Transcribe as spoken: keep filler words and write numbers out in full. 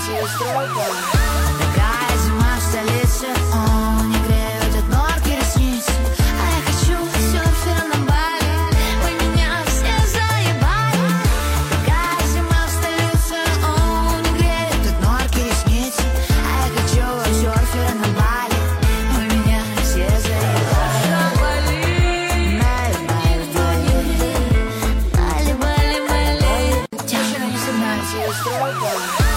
Такая зима в столице, о, не греют от норки ресницы. А я хочу серфера на Бали, вы меня все заебали. Такая зима в столице, о, не греют от норки ресницы. А я хочу серфера на Бали, вы меня все заебали. Бали, Бали, Бали. Тяжко не согнать.